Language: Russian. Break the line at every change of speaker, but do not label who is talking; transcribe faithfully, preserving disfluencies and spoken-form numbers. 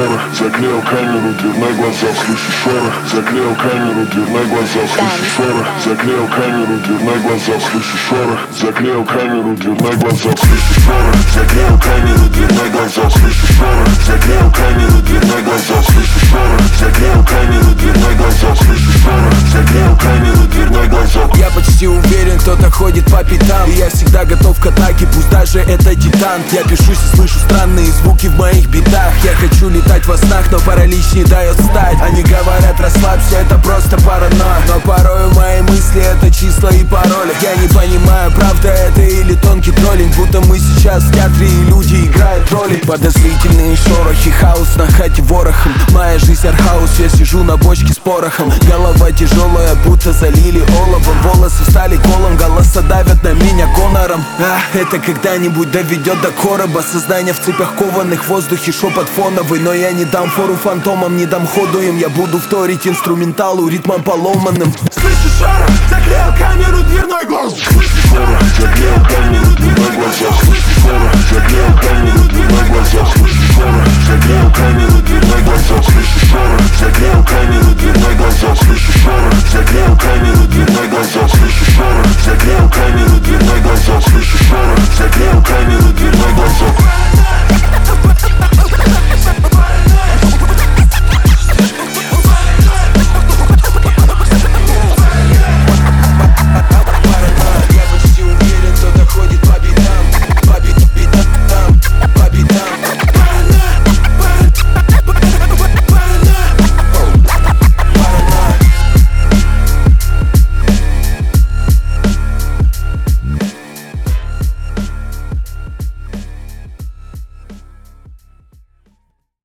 шорох, заклеил камеру, дверной глаза, слышу шорох, заклеил камеру, дверной глаза, слышу шорох, заклеил камеру, дверной глаза, слышу шорох, заклеил камеру, дверной глаза, слышу шорох, заклеил камеру, дверной глаза, слышу шорох, заклеил камеру, дверной глаза, слышу шорох, заклеил камеру, дверной глаза, слышу шорох, заклеил камеру, дверной глаза.
Я почти уверен, кто-то ходит по пятам, и я всегда готов к атаке, пусть даже это титан. Я пишусь и слышу странные звуки в моих битах. Я хочу летать во снах, но паралич не дает встать. Они говорят, расслабься, это просто паранойя, но порою мои мысли это числа и пароли. Я не понимаю, правда это или тонкий троллинг, будто мы сейчас в театре и люди играют роли. Подозрительные шорохи, хаос на хате ворохом. Моя жизнь артхаус, я сижу на бочке с порохом. Голова тяжелая, будто залили оловом. Волосы стали колом, голоса давят на меня гонором. А, это когда-нибудь доведет до короба. Сознание в цепях кованых, в воздухе шепот фоновый. Но я не дам фору фантомам, не дам ходу им. Я буду вторить инструменталу ритмом поломанным.
Слышу шорох, заклеил камеру, дверной глаз.
Слышу шорох, заклеил камеру, дверной глаза, слышу шорох, заклеил камеру, дверной глаза, слышу шорох, заклеил камеру, дверной глаза, слышу шорох, заклеил камеру, дверной глаза.